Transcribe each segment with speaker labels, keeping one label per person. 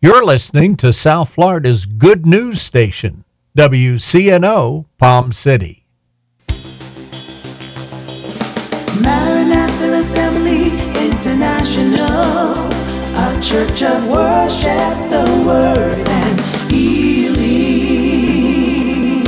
Speaker 1: You're listening to South Florida's good news station, WCNO Palm City.
Speaker 2: Maranatha Assembly International, a church of worship, the word and healing.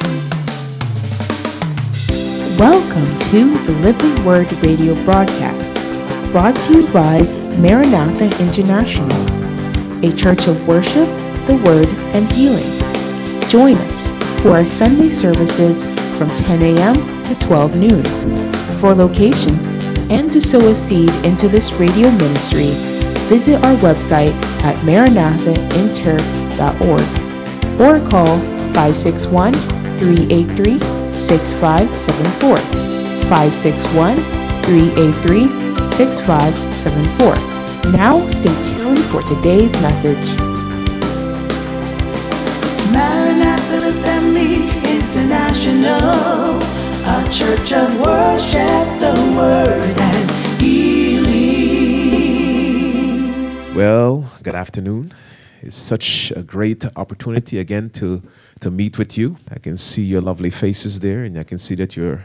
Speaker 3: Welcome to the Living Word radio broadcast, brought to you by Maranatha International, a church of worship, the word, and healing. Join us for our Sunday services from 10 a.m. to 12 noon. For locations and to sow a seed into this radio ministry, visit our website at maranathainter.org or call 561-383-6574, 561-383-6574. Now, stay tuned for today's message.
Speaker 2: Maranatha Assembly International, a church of worship, the word and healing.
Speaker 4: Well, good afternoon. It's such a great opportunity again to meet with you. I can see your lovely faces there, and I can see that you're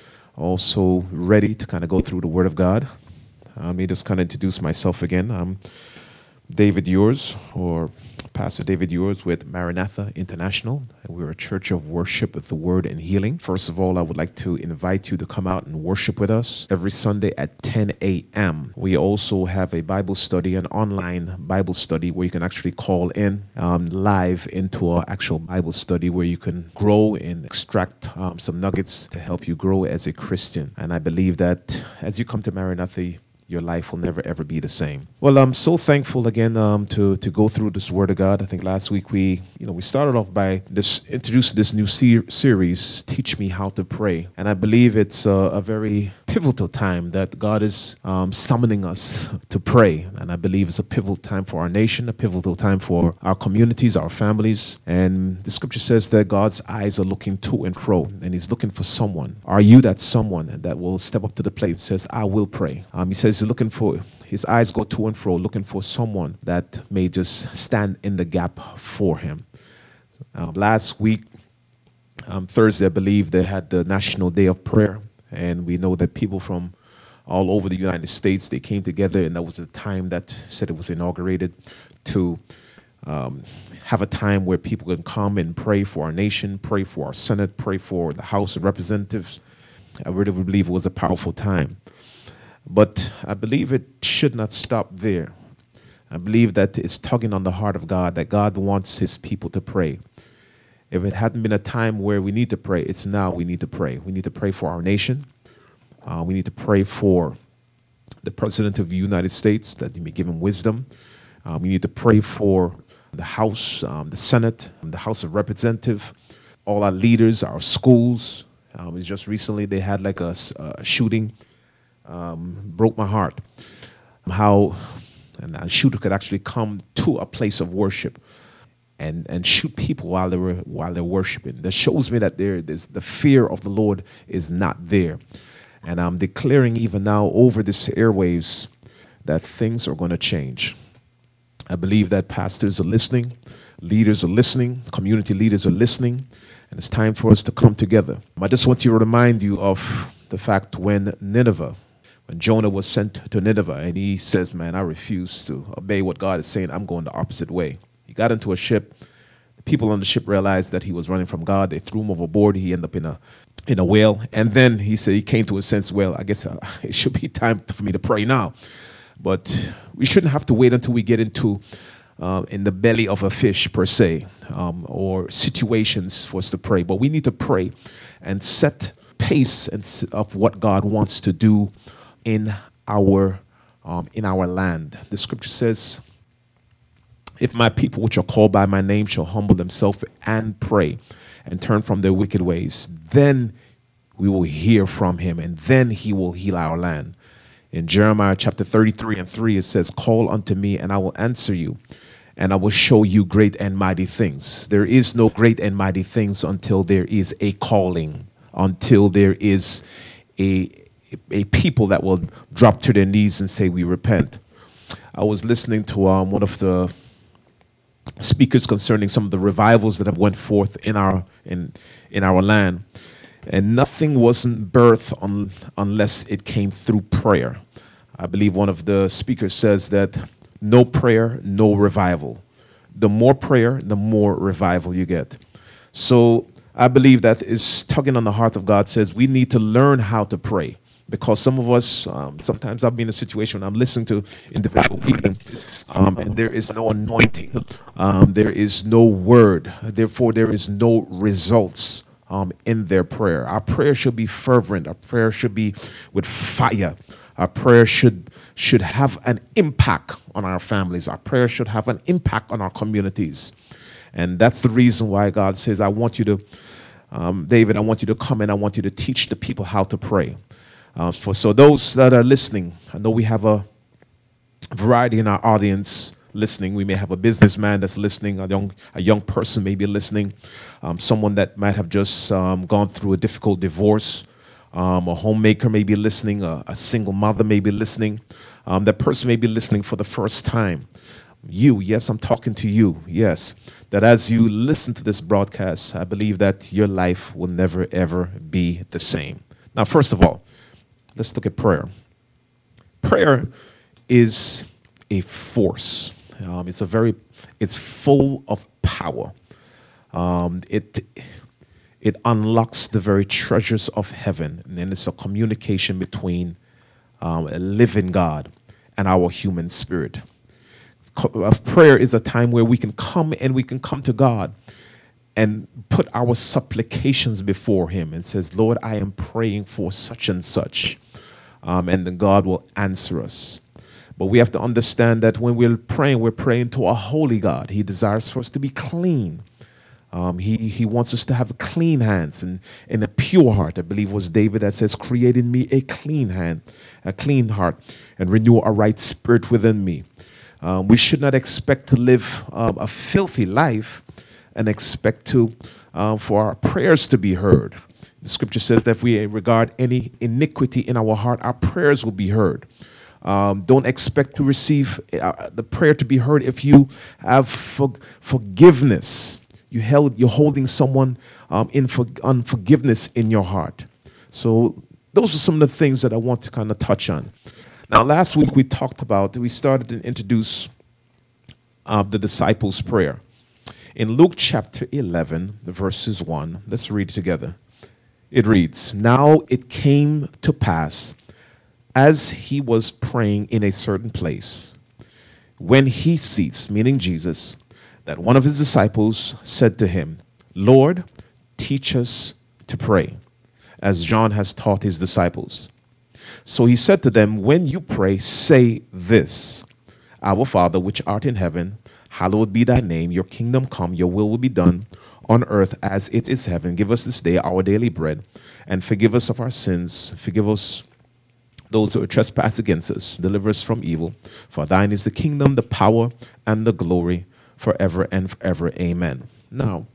Speaker 4: also ready to kind of go through the Word of God. Let me just kind of introduce myself again. I'm David Yours, or Pastor David Yours with Maranatha International. We're a church of worship with the word and healing. First of all, I would like to invite you to come out and worship with us every Sunday at 10 a.m. We also have a Bible study, an online Bible study where you can actually call in live into our actual Bible study where you can grow and extract some nuggets to help you grow as a Christian. And I believe that as you come to Maranatha, your life will never, ever be the same. Well, I'm so thankful again to go through this Word of God. I think last week we started off by introducing this new series, Teach Me How to Pray. And I believe it's a very pivotal time that God is summoning us to pray. And I believe it's a pivotal time for our nation, a pivotal time for our communities, our families. And the scripture says that God's eyes are looking to and fro, and He's looking for someone. Are you that someone that will step up to the plate and says, I will pray? He says he's looking for, his eyes go to and fro, looking for someone that may just stand in the gap for him. Last week, Thursday, I believe, they had the National Day of Prayer. And we know that people from all over the United States, they came together, and that was the time that said it was inaugurated to have a time where people can come and pray for our nation, pray for our Senate, pray for the House of Representatives. I really believe it was a powerful time. But I believe it should not stop there. I believe that it's tugging on the heart of God, that God wants his people to pray. If it hadn't been a time where we need to pray, it's now we need to pray. We need to pray for our nation. We need to pray for the President of the United States, that he may give him wisdom. We need to pray for the House, the Senate, the House of Representatives, all our leaders, our schools. It's just recently they had like a shooting. Broke my heart. How a shooter could actually come to a place of worship and shoot people while they're worshiping. That shows me that there's the fear of the Lord is not there. And I'm declaring even now over this airwaves that things are going to change. I believe that pastors are listening, leaders are listening, community leaders are listening, and it's time for us to come together. I just want to remind you of the fact when Jonah was sent to Nineveh, and he says, man, I refuse to obey what God is saying. I'm going the opposite way. He got into a ship. The people on the ship realized that he was running from God. They threw him overboard. He ended up in a whale. And then he said he came to a sense, well, I guess it should be time for me to pray now. But we shouldn't have to wait until we get into in the belly of a fish per se, or situations for us to pray. But we need to pray and set pace of what God wants to do in our land. The scripture says, if my people which are called by my name shall humble themselves and pray and turn from their wicked ways, then we will hear from him, and then he will heal our land. In Jeremiah chapter 33:3, it says, call unto me, and I will answer you, and I will show you great and mighty things. There is no great and mighty things until there is a calling, until there is a people that will drop to their knees and say, we repent. I was listening to one of the speakers concerning some of the revivals that have went forth in our land, and nothing wasn't birthed unless it came through prayer. I believe one of the speakers says that no prayer, no revival. The more prayer, the more revival you get. So I believe that is tugging on the heart of God, says we need to learn how to pray. Because some of us, sometimes I've been in a situation when I'm listening to individual people, and there is no anointing, there is no word, therefore there is no results in their prayer. Our prayer should be fervent. Our prayer should be with fire. Our prayer should have an impact on our families. Our prayer should have an impact on our communities. And that's the reason why God says, I want you to, David, I want you to come and I want you to teach the people how to pray. So those that are listening, I know we have a variety in our audience listening. We may have a businessman that's listening, a young person may be listening, someone that might have just gone through a difficult divorce, a homemaker may be listening, a single mother may be listening, that person may be listening for the first time. You, yes, I'm talking to you, yes, that as you listen to this broadcast, I believe that your life will never, ever be the same. Now, first of all, let's look at prayer. Prayer is a force. It's full of power. It unlocks the very treasures of heaven, and then it's a communication between a living God and our human spirit. Prayer is a time where we can come to God and put our supplications before him and says, Lord, I am praying for such and such. And then God will answer us. But we have to understand that when we're praying to a holy God. He desires for us to be clean. He wants us to have clean hands and a pure heart. I believe it was David that says, create in me a clean hand, a clean heart, and renew a right spirit within me. We should not expect to live a filthy life and expect for our prayers to be heard. The scripture says that if we regard any iniquity in our heart, our prayers will be heard. Don't expect to receive the prayer to be heard if you have forgiveness. You're holding someone in unforgiveness in your heart. So those are some of the things that I want to kind of touch on. Now, last week we started to introduce the disciples' prayer. In Luke chapter 11, verses 1, let's read it together. It reads, Now it came to pass, as he was praying in a certain place, when he ceased, meaning Jesus, that one of his disciples said to him, Lord, teach us to pray, as John has taught his disciples. So he said to them, when you pray, say this, Our Father, which art in heaven, hallowed be thy name, your kingdom come, your will be done on earth as it is heaven. Give us this day our daily bread, and forgive us of our sins. Forgive us those who trespass against us. Deliver us from evil. For thine is the kingdom, the power, and the glory forever and forever. Amen. Now,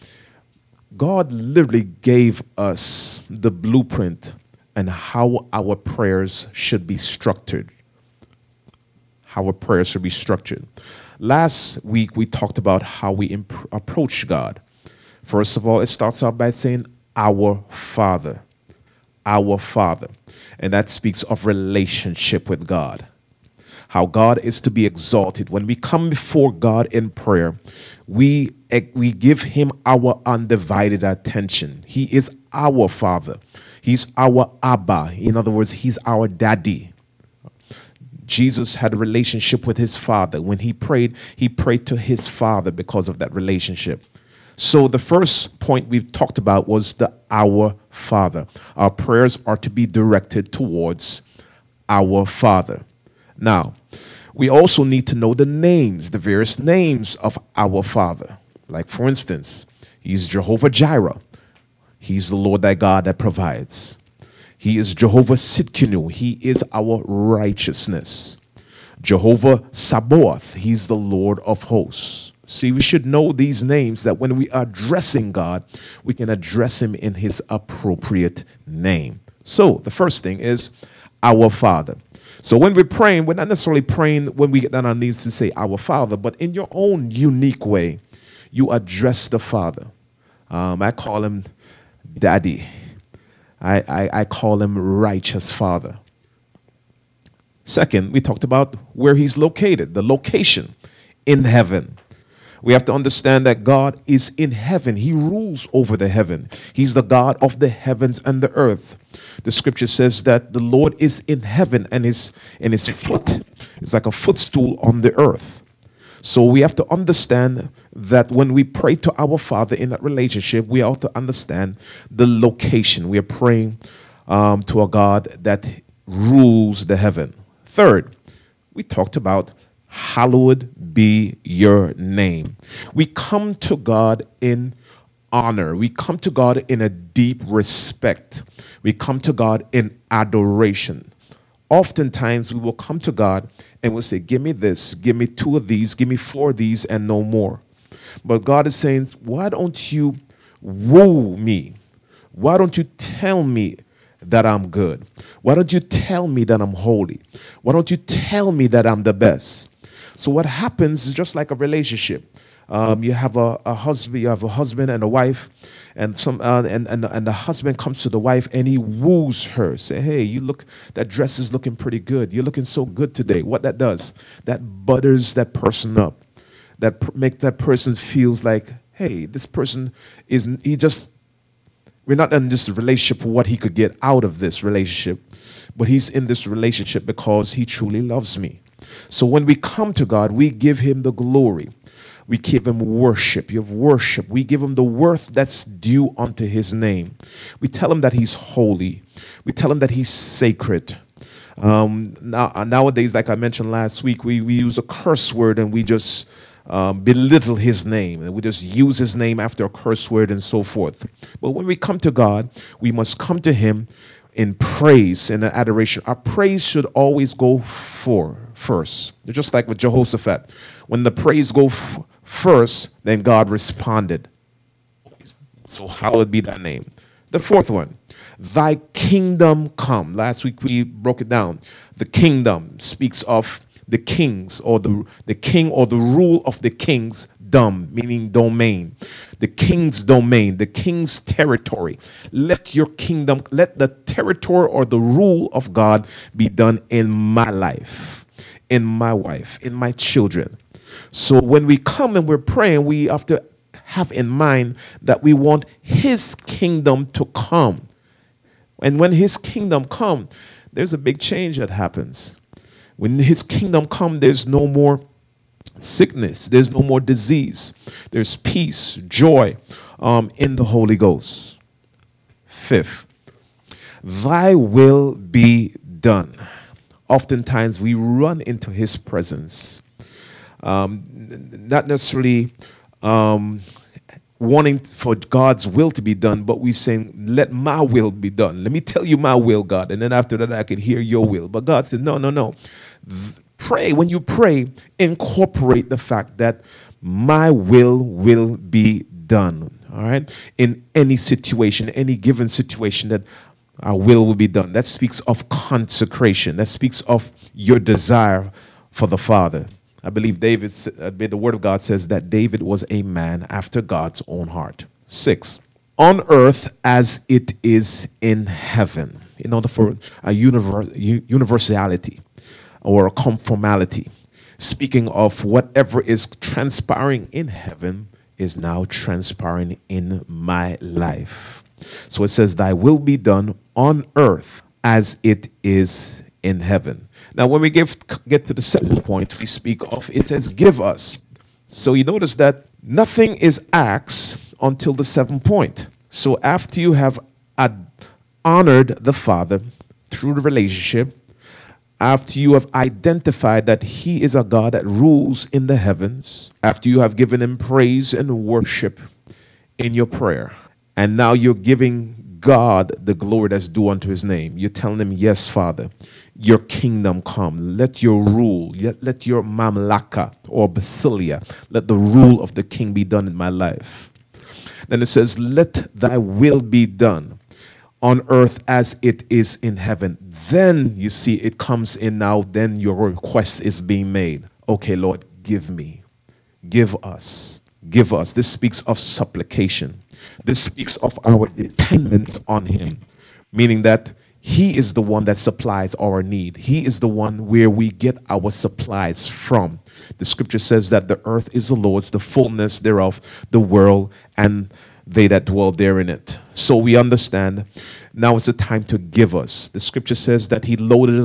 Speaker 4: God literally gave us the blueprint and how our prayers should be structured. How our prayers should be structured. Last week, we talked about how we approach God. First of all, it starts out by saying, Our Father. Our Father. And that speaks of relationship with God. How God is to be exalted. When we come before God in prayer, we give him our undivided attention. He is our Father. He's our Abba. In other words, he's our daddy. Jesus had a relationship with his Father. When he prayed to his Father because of that relationship. So the first point we talked about was the Our Father. Our prayers are to be directed towards our Father. Now, we also need to know the names, the various names of our Father. Like, for instance, he's Jehovah Jireh. He's the Lord thy God that provides. He is Jehovah Sidkenu. He is our righteousness. Jehovah Sabaoth. He's the Lord of hosts. See, we should know these names that when we are addressing God, we can address him in his appropriate name. So the first thing is our Father. So when we're praying, we're not necessarily praying when we get down on our knees to say our Father, but in your own unique way, you address the Father. I call him Daddy. I call him Righteous Father. Second, we talked about where he's located, the location in heaven. We have to understand that God is in heaven. He rules over the heaven. He's the God of the heavens and the earth. The scripture says that the Lord is in heaven, and his foot is like a footstool on the earth. So we have to understand that when we pray to our Father in that relationship, we ought to understand the location. We are praying to a God that rules the heaven. Third, we talked about hallowed be your name. We come to God in honor. We come to God in a deep respect. We come to God in adoration. Oftentimes we will come to God and we'll say, give me this, give me 2 of these, give me 4 of these, and no more. But God is saying, why don't you woo me? Why don't you tell me that I'm good? Why don't you tell me that I'm holy? Why don't you tell me that I'm the best? So what happens is just like a relationship. You have a husband and a wife, and the husband comes to the wife and he woos her. Say, hey, that dress is looking pretty good. You're looking so good today. What that does, that butters that person up. That makes that person feels like, hey, this person we're not in this relationship for what he could get out of this relationship, but he's in this relationship because he truly loves me. So when we come to God, we give him the glory. We give him worship. You have worship. We give him the worth that's due unto his name. We tell him that he's holy. We tell him that he's sacred. Nowadays, like I mentioned last week, we use a curse word and we just belittle his name, and we just use his name after a curse word and so forth. But when we come to God, we must come to him in praise and in adoration. Our praise should always go first. Just like with Jehoshaphat, when the praise go first, then God responded. So hallowed be thy name. The fourth one, thy kingdom come. Last week we broke it down. The kingdom speaks of the kings, or the king, or the rule of the king's meaning domain. The king's domain, the king's territory. Let your kingdom, let the territory or the rule of God be done in my life, in my wife, in my children. So when we come and we're praying, we have to have in mind that we want his kingdom to come. And when his kingdom comes, there's a big change that happens. When his kingdom comes, there's no more sickness. There's no more disease. There's peace, joy in the Holy Ghost. Fifth, thy will be done. Oftentimes we run into his presence, not necessarily wanting for God's will to be done, but we're saying, let my will be done. Let me tell you my will, God. And then after that, I can hear your will. But God said, no. Pray. When you pray, incorporate the fact that my will be done. All right? In any situation, any given situation, that our will be done. That speaks of consecration. That speaks of your desire for the Father. I believe the word of God says that David was a man after God's own heart. 6, on earth as it is in heaven. In order for a universality or a conformality, speaking of whatever is transpiring in heaven is now transpiring in my life. So it says, thy will be done on earth as it is in heaven. Now, when we get to the second point, we speak of, it says, give us. So you notice that nothing is asked until the 7th point. So after you have honored the Father through the relationship, after you have identified that he is a God that rules in the heavens, after you have given him praise and worship in your prayer, and now you're giving God the glory that's due unto his name. You're telling him, yes, Father, your kingdom come. Let your rule, let your mamlaka or basilia, let the rule of the king be done in my life. Then it says, let thy will be done on earth as it is in heaven. Then you see it comes in now, then your request is being made. Okay, Lord, give me, give us, give us. This speaks of supplication. This speaks of our dependence on him, meaning that he is the one that supplies our need. He is the one where we get our supplies from. The scripture says that the earth is the Lord's, the fullness thereof, the world, and they that dwell there in it. So we understand now is the time to give us. The scripture says that he loaded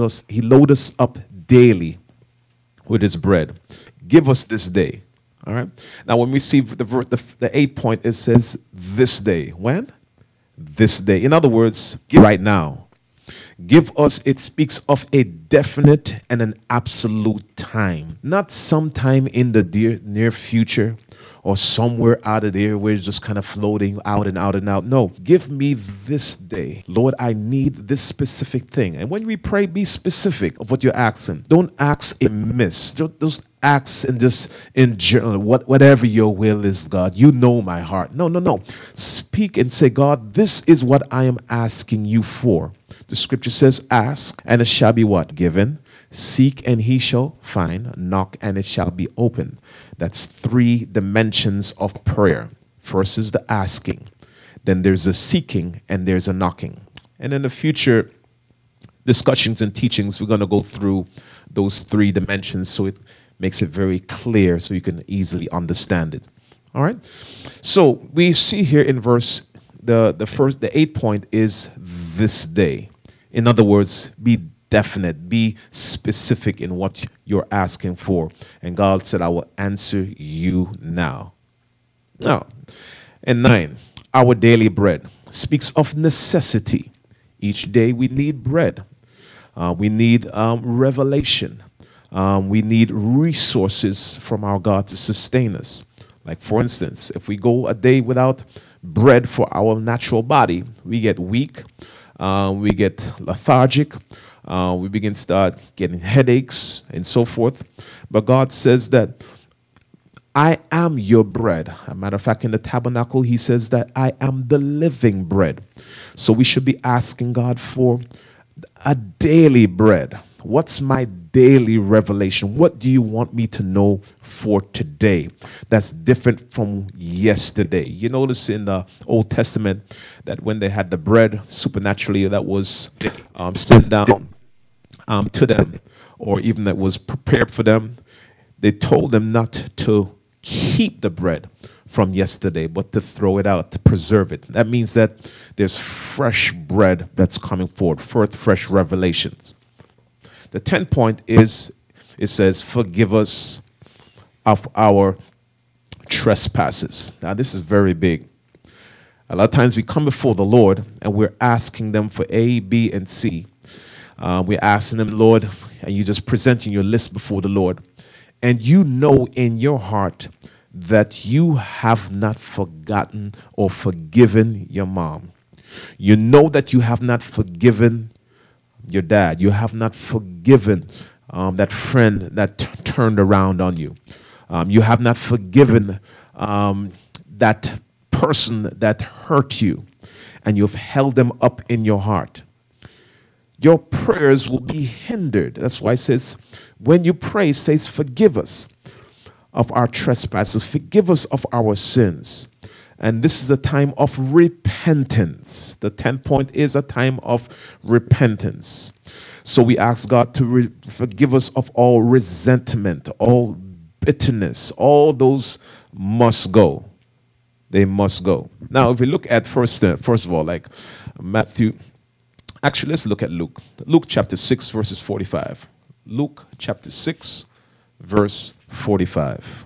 Speaker 4: us up daily with his bread. Give us this day. All right. Now when we see the 8 point, it says this day. When? This day. In other words, right now. Give us, it speaks of a definite and an absolute time, not sometime in the near future or somewhere out of there where it's just kind of floating out and out and out. No, give me this day. Lord, I need this specific thing. And when we pray, be specific of what you're asking. Don't ask amiss. Don't ask and just in general, whatever your will is, God. You know my heart. No. Speak and say, God, this is what I am asking you for. The scripture says, ask, and it shall be what? Given. Seek, and he shall find. Knock, and it shall be opened. That's 3 dimensions of prayer. First is the asking. Then there's a seeking, and there's a knocking. And in the future discussions and teachings, we're going to go through those 3 dimensions so it makes it very clear so you can easily understand it. All right? So we see here in verse, the 8 point is this day. In other words, be definite, be specific in what you're asking for. And God said, I will answer you now. Now, and 9, our daily bread speaks of necessity. Each day we need bread. We need revelation. We need resources from our God to sustain us. Like, for instance, if we go a day without bread for our natural body, we get weak. We get lethargic, we begin to start getting headaches and so forth. But God says that I am your bread. As a matter of fact, in the tabernacle, he says that I am the living bread. So we should be asking God for a daily bread. What's my daily revelation? What do you want me to know for today that's different from yesterday? You notice in the Old Testament that when they had the bread supernaturally that was sent down to them, or even that was prepared for them, they told them not to keep the bread from yesterday, but to throw it out, to preserve it. That means that there's fresh bread that's coming forward, fresh revelations. The 10 point is, it says, forgive us of our trespasses. Now, this is very big. A lot of times we come before the Lord and we're asking them for A, B, and C. We're asking them, Lord, and you're just presenting your list before the Lord. And you know in your heart that you have not forgotten or forgiven your mom. You know that you have not forgiven your dad. You have not forgiven that friend that turned around on you. You have not forgiven that person that hurt you, and you've held them up in your heart. Your prayers will be hindered. That's why it says, when you pray, it says, forgive us of our trespasses, forgive us of our sins. And this is a time of repentance. The 10th point is a time of repentance. So we ask God to forgive us of all resentment, all bitterness. All those must go. They must go. Now, if we look at first of all, like Matthew, actually, let's look at Luke. Luke chapter 6, verses 45. Luke chapter 6, verse 45.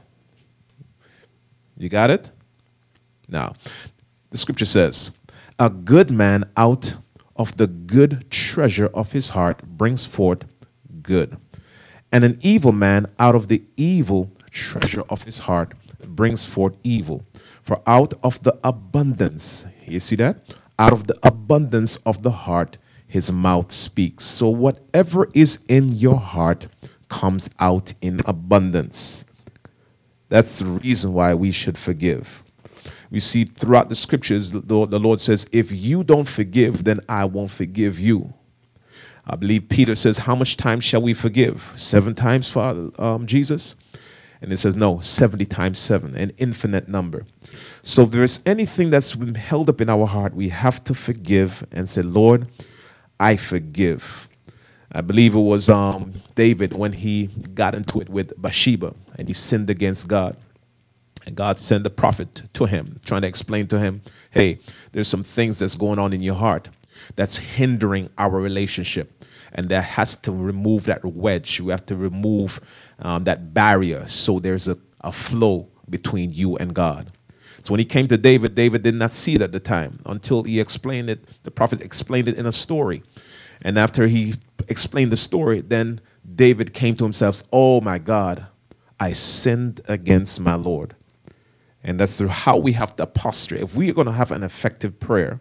Speaker 4: You got it? Now, the scripture says, a good man out of the good treasure of his heart brings forth good. And an evil man out of the evil treasure of his heart brings forth evil. For out of the abundance, you see that? Out of the abundance of the heart, his mouth speaks. So whatever is in your heart comes out in abundance. That's the reason why we should forgive. We see throughout the scriptures, the Lord says, if you don't forgive, then I won't forgive you. I believe Peter says, how much time shall we forgive? 7 times, Father, Jesus? And it says, no, 70 times 7, an infinite number. So if there's anything that's been held up in our heart, we have to forgive and say, Lord, I forgive. I believe it was David when he got into it with Bathsheba and he sinned against God. And God sent a prophet to him, trying to explain to him, hey, there's some things that's going on in your heart that's hindering our relationship. And that has to remove that wedge. We have to remove that barrier so there's a flow between you and God. So when he came to David, David did not see it at the time until he explained it. The prophet explained it in a story. And after he explained the story, then David came to himself, oh my God, I sinned against my Lord. And that's how we have to posture. If we are going to have an effective prayer,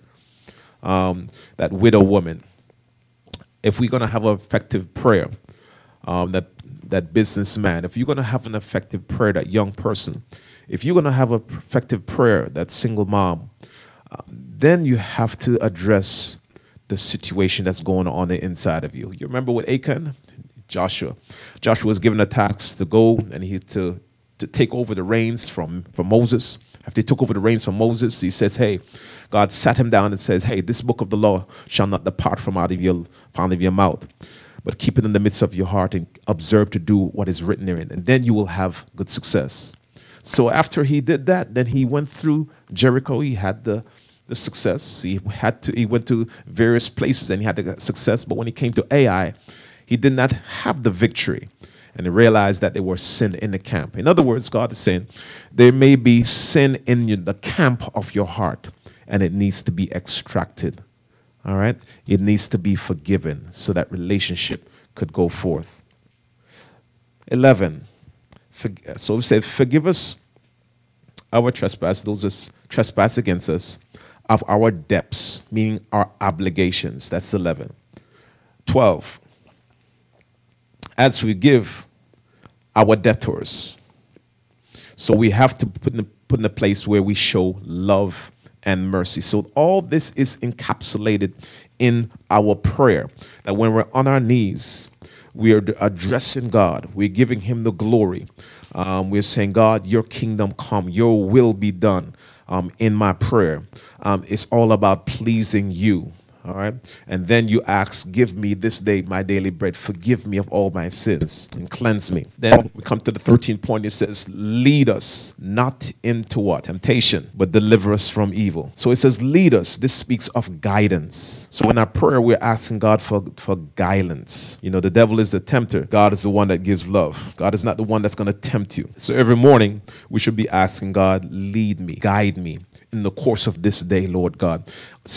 Speaker 4: that widow woman, if we're going to have an effective prayer, that businessman, if you're going to have an effective prayer, that young person, if you're going to have an effective prayer, that single mom, then you have to address the situation that's going on the inside of you. You remember with Achan, Joshua was given a task to go and to take over the reins from Moses. After he took over the reins from Moses, he says, hey, God sat him down and says, hey, this book of the law shall not depart from out of your mouth, but keep it in the midst of your heart and observe to do what is written therein, and then you will have good success. So after he did that, then he went through Jericho. He had the success. He went to various places and he had the success. But when he came to Ai, he did not have the victory. And he realized that there was sin in the camp. In other words, God is saying there may be sin in the camp of your heart, and it needs to be extracted. All right? It needs to be forgiven so that relationship could go forth. 11. So we said, forgive us our trespass, those that trespass against us, of our debts, meaning our obligations. That's 11. 12. As we give our debtors. So we have to put in a place where we show love and mercy. So all this is encapsulated in our prayer. That when we're on our knees, we are addressing God. We're giving him the glory. We're saying, God, your kingdom come, your will be done in my prayer. It's all about pleasing you. All right. And then you ask, give me this day my daily bread. Forgive me of all my sins and cleanse me. Then we come to the 13th point. It says, lead us not into what? Temptation, but deliver us from evil. So it says, lead us. This speaks of guidance. So in our prayer, we're asking God for guidance. You know, the devil is the tempter. God is the one that gives love. God is not the one that's going to tempt you. So every morning we should be asking God, lead me, guide me in the course of this day, Lord God.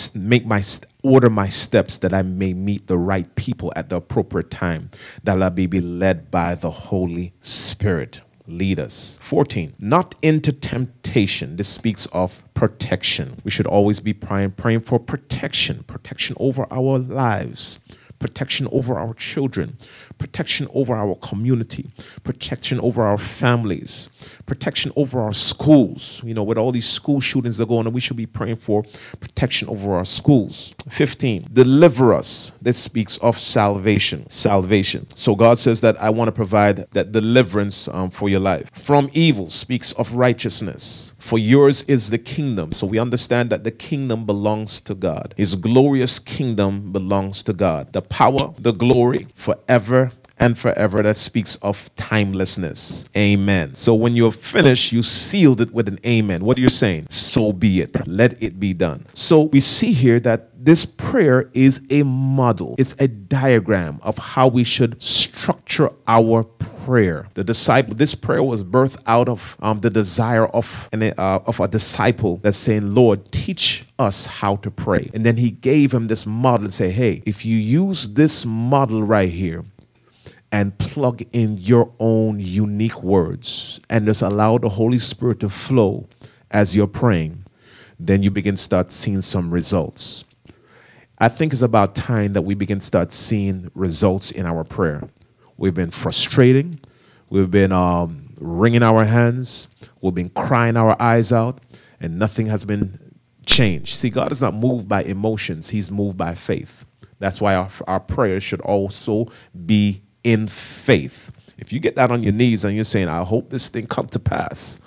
Speaker 4: Order my steps that I may meet the right people at the appropriate time, that I may be led by the Holy Spirit. Lead us. 14, not into temptation. This speaks of protection. We should always be praying for protection over our lives, protection over our children, protection over our community, protection over our families, protection over our schools. You know, with all these school shootings that are going on, we should be praying for protection over our schools. 15, deliver us. This speaks of salvation. So God says that I want to provide that deliverance for your life. From evil speaks of righteousness. For yours is the kingdom. So we understand that the kingdom belongs to God. His glorious kingdom belongs to God. The power, the glory, forever and forever. That speaks of timelessness. Amen. So when you're finished, you sealed it with an amen. What are you saying? So be it. Let it be done. So we see here that this prayer is a model. It's a diagram of how we should structure our prayer. This prayer was birthed out of the desire of a disciple that's saying, Lord, teach us how to pray. And then he gave him this model and say, hey, if you use this model right here and plug in your own unique words and just allow the Holy Spirit to flow as you're praying, then you begin to start seeing some results. I think it's about time that we begin to start seeing results in our prayer. We've been frustrating. We've been wringing our hands. We've been crying our eyes out. and nothing has been changed. See, God is not moved by emotions. He's moved by faith. That's why our prayers should also be in faith. If you get down on your knees and you're saying, I hope this thing come to pass.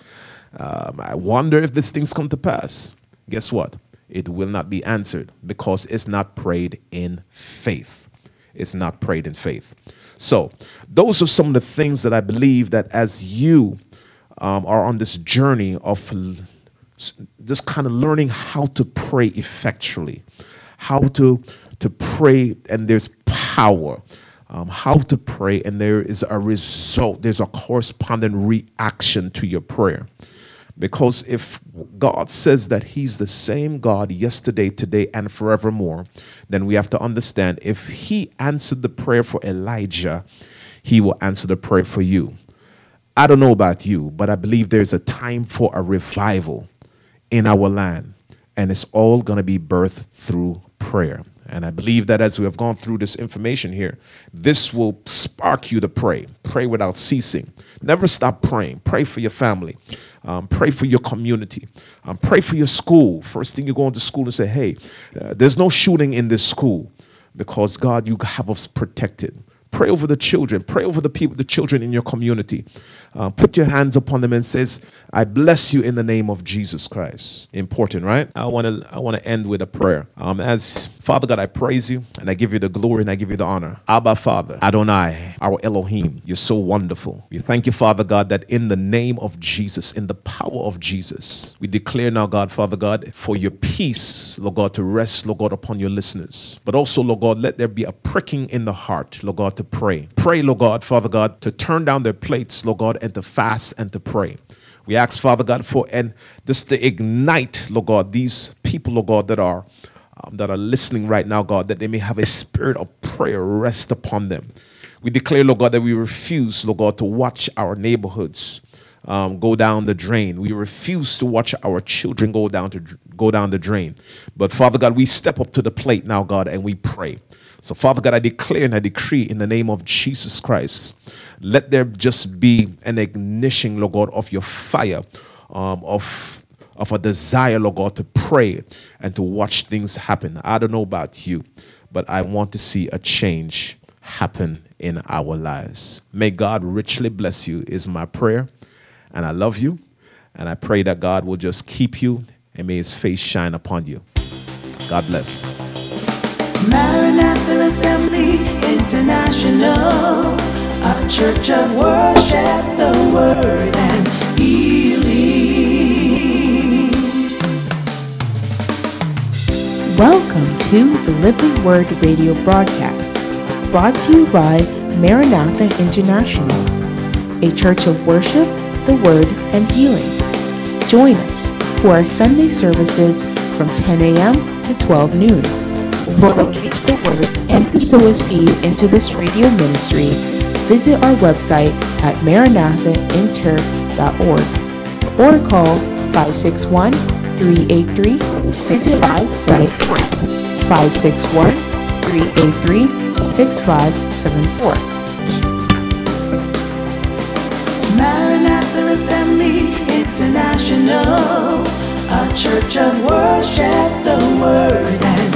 Speaker 4: I wonder if this thing's come to pass. Guess what? It will not be answered because it's not prayed in faith. It's not prayed in faith. So those are some of the things that I believe that as you are on this journey of just kind of learning how to pray effectually, how to pray and there's power, how to pray and there is a result, there's a corresponding reaction to your prayer. Because if God says that he's the same God yesterday, today, and forevermore, then we have to understand if he answered the prayer for Elijah, he will answer the prayer for you. I don't know about you, but I believe there's a time for a revival in our land, and it's all going to be birthed through prayer. And I believe that as we have gone through this information here, this will spark you to pray. Pray without ceasing. Never stop praying. Pray for your family. Pray for your community. Pray for your school. First thing you go into school and say, hey, there's no shooting in this school because, God, you have us protected. Pray over the children. Pray over the people, the children in your community. Put your hands upon them and says, I bless you in the name of Jesus Christ. Important, right? I want to end with a prayer. As Father God, I praise you and I give you the glory and I give you the honor. Abba, Father, Adonai, our Elohim, you're so wonderful. We thank you, Father God, that in the name of Jesus, in the power of Jesus, we declare now, God, Father God, for your peace, Lord God, to rest, Lord God, upon your listeners. But also, Lord God, let there be a pricking in the heart, Lord God, to pray. Pray, Lord God, Father God, to turn down their plates, Lord God, and to fast and to pray. We ask, Father God, for and just to ignite, Lord God, these people, Lord God, that are listening right now, God, that they may have a spirit of prayer rest upon them. We declare, Lord God, that we refuse, Lord God, to watch our neighborhoods go down the drain. We refuse to watch our children go down the drain. But Father God, we step up to the plate now, God, and we pray. So Father God, I declare and I decree in the name of Jesus Christ, let there just be an ignition, Lord God, of your fire, of a desire, Lord God, to pray and to watch things happen. I don't know about you, but I want to see a change happen in our lives. May God richly bless you is my prayer. And I love you. And I pray that God will just keep you and may his face shine upon you. God bless.
Speaker 2: Maranatha Assembly International, a church of worship, the word and healing.
Speaker 3: Welcome to the Living Word radio broadcast, brought to you by Maranatha International, a church of worship, the word, and healing. Join us for our Sunday services from 10 a.m. to 12 noon. For locate the word and to sow a seed into this radio ministry, visit our website at maranathainter.org or call 561-383-6574. 561-383-6574.
Speaker 2: Maranatha Assembly International, a church of worship, the word and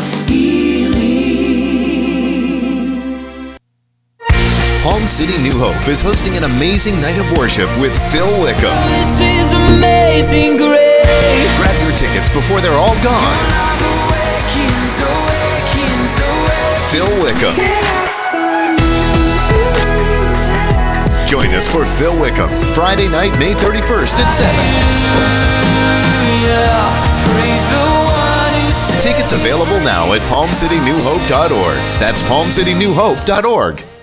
Speaker 2: healing.
Speaker 5: Palm City New Hope is hosting an amazing night of worship with Phil Wickham.
Speaker 6: This is amazing grace.
Speaker 5: Grab your tickets before they're all gone. Phil Wickham. Join us for Phil Wickham, Friday night, May 31st at 7. Tickets available now at palmcitynewhope.org. That's palmcitynewhope.org.